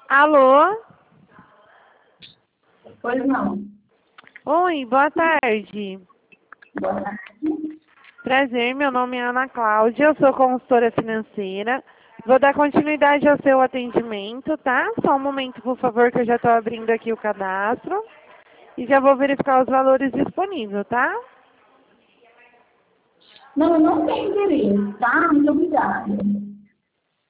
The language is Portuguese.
Alô? Pois não. Oi, boa tarde. Boa tarde. Prazer, meu nome é Ana Cláudia, eu sou consultora financeira. Vou dar continuidade ao seu atendimento, tá? Só um momento, por favor, que eu já estou abrindo aqui o cadastro. E já vou verificar os valores disponíveis, tá? Não, eu não tenho interesse, tá? Muito obrigada.